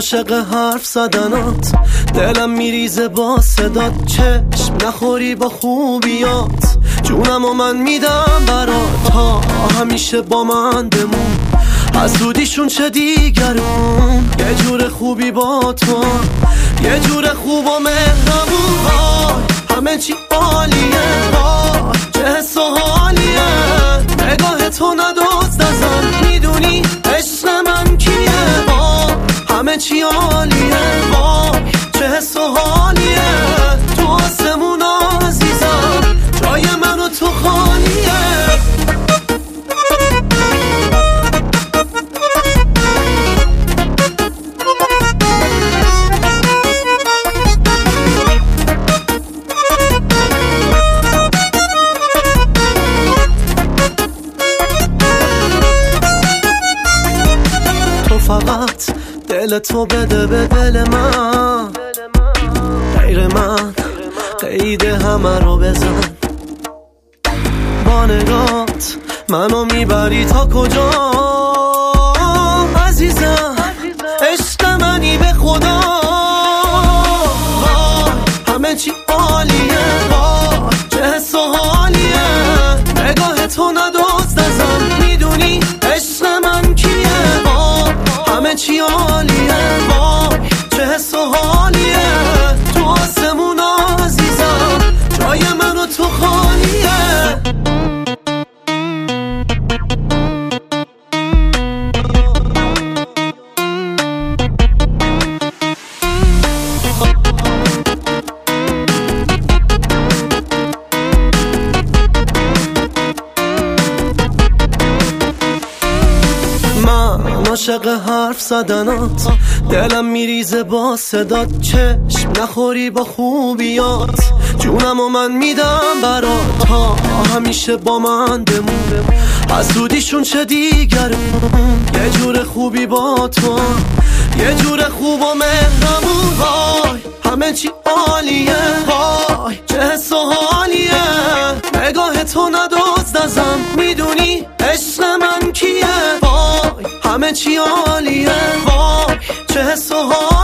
عاشق حرف زدنات، دلم میریزه با صدات، چشم نخوری با خوبیات، جونم و من میدم برات، تا همیشه با من بمون، حسودیشون چه دیگرون، یه جور خوبی با تو، یه جور خوب و مهربون، همه چی عالیه، چه حس و حالیه، نگاه تو ندازد ازم، میدونی عشق من کیه، همه چی عالیه، چه حس و حالیه، تو آسمون عزیزم، جای من و تو خالیه. فقط دل تو بده به دل من، غیر من قید همه رو بزن، با نگات منو میبری تا کجا عزیزم، عشق منی به خدا، همه چی عالیه، چه حس و حالیه، نگاه تو ندازد ازم، میدونی عشق من کیه، همه چی عالیه، چه حس و حالیه، تو آسمون عزیزم، جای من و تو خالیه. عاشق حرف زدنات، دلم میریزه با صدات، چشم نخوری با خوبیات، جونم و من میدم برات، تا همیشه با من بمون، حسودیشون چه دیگرون، یه جور خوبی با تو، یه جور خوب و مهربون، همه چی عالیه، چه حس و حالیه، نگاه تو ندازد ازم، میدونی عشق من کیه، همه چی عالیه، چه حس و حالیه.